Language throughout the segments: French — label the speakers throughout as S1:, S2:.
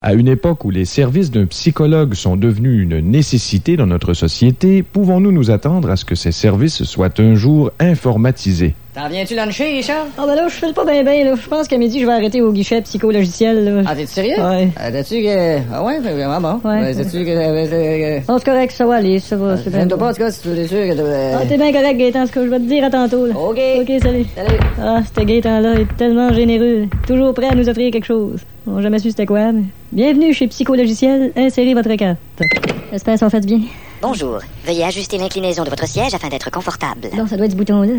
S1: À une époque où les services d'un psychologue sont devenus une nécessité dans notre société, pouvons-nous nous attendre à ce que ces services soient un jour informatisés?
S2: T'en viens-tu luncher, Richard?
S3: Ah ben là, je fais pas bien, là. Je pense qu'à midi, je vais arrêter au guichet psychologiciel, là.
S2: Ah, t'es sérieux?
S3: Ouais.
S2: T'as-tu que... Ah ouais, vraiment bon.
S3: Ouais.
S2: T'as-tu que...
S3: Oh, c'est correct, ça va aller, ça va. C'est bien.
S2: Fais-toi pas, en tout cas, si tu es sûr que t'as...
S3: Ah, t'es bien correct, Gaëtan, ce que je vais te dire à tantôt, là.
S2: OK.
S3: OK, salut.
S2: Salut.
S3: Ah, ce Gaëtan-là est tellement généreux. Toujours prêt à nous offrir quelque chose. On n'a jamais su c'était quoi, mais... Bienvenue chez Psychologiciel. Insérez votre carte. J'espère qu'on fait bien.
S4: Bonjour. Veuillez ajuster l'inclinaison de votre siège afin d'être confortable.
S3: Non, ça doit être ce bouton-là.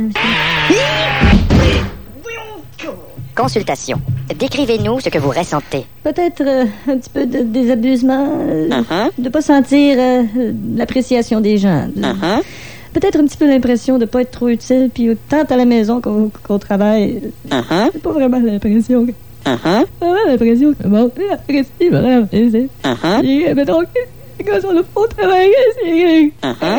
S4: Consultation. Décrivez-nous ce que vous ressentez.
S3: Peut-être un petit peu de désabusement. De pas sentir l'appréciation des gens. Peut-être un petit peu l'impression de pas être trop utile, puis tant à la maison qu'on travaille. C'est pas vraiment l'impression que... Vraiment l'impression que... Bon, apprécie, madame. Et mettons que... Quand on a pas travaillé, c'est...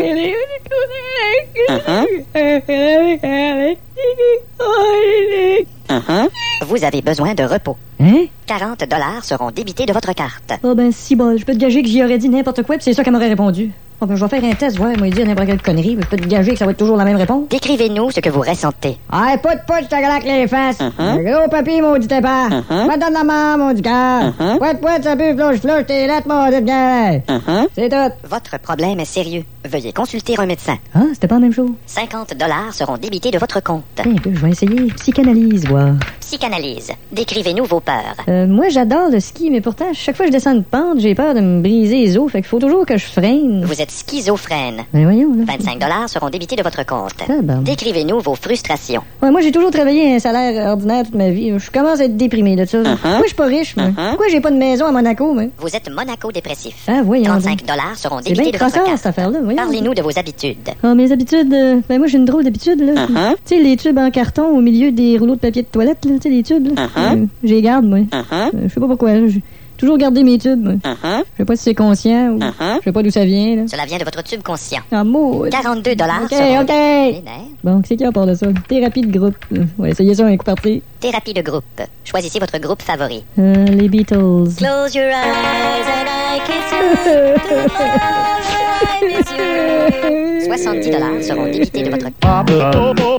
S4: Vous avez besoin de repos.
S3: Hein?
S4: 40 $ seront débités de votre carte.
S3: Oh ben si, bon, je peux te gager que j'y aurais dit n'importe quoi, puis c'est ça qu'elle m'aurait répondu. Oh ben je vais faire un test, ouais, moi dire n'importe quelle connerie, mais je peux te gager que ça va être toujours la même réponse.
S4: Décrivez-nous ce que vous ressentez.
S2: Ah, pas je te glaque les fesses. Gros papy, maudit pas. Me donne la main, maudit cœur. Pouette, ça pue, flouche, t'es lettre, maudit gueule. C'est tout.
S4: Votre problème est sérieux. Veuillez consulter un médecin.
S3: Ah, c'était pas la même chose.
S4: 50 $ seront débités de votre compte.
S3: Un peu, je vais essayer psychanalyse, voir.
S4: Psychanalyse. Décrivez-nous vos peurs.
S3: Moi, j'adore le ski, mais pourtant, chaque fois que je descends une pente, j'ai peur de me briser les os, fait qu'il faut toujours que je freine.
S4: Vous êtes schizophrène.
S3: Ben voyons, là.
S4: 25 $ seront débités de votre compte.
S3: Ah, ben.
S4: Décrivez-nous vos frustrations.
S3: Ouais, moi, j'ai toujours travaillé un salaire ordinaire toute ma vie. Je commence à être déprimé de ça. Pourquoi je suis pas riche, moi? Pourquoi j'ai pas de maison à Monaco, moi?
S4: Vous êtes monaco-dépressif.
S3: Ah, voyons.
S4: 35 $ seront
S3: C'est bien
S4: débités de votre
S3: crossant,
S4: carte.
S3: cette affaire-là, voyons.
S4: Parlez-nous de vos habitudes.
S3: Ah, mes habitudes, ben moi, j'ai une drôle d'habitude, là. Tu sais, les tubes en carton au milieu des rouleaux de papier de toilette, là, tu sais, les tubes, là. J'y garde, moi. Je sais pas pourquoi, là. J'ai toujours gardé mes tubes, moi. Je sais pas si c'est conscient ou... Je sais pas d'où ça vient, là.
S4: Cela vient de votre tube conscient.
S3: Ah, mot.
S4: 42 $
S3: OK. Bon, c'est qui a part de ça? Thérapie de groupe. On va essayer ça un coup parti.
S4: Thérapie de groupe. Choisissez votre groupe favori.
S3: Les Beatles.
S4: Close your eyes and I kiss you. Tomorrow I miss you. 70 $ seront débités de votre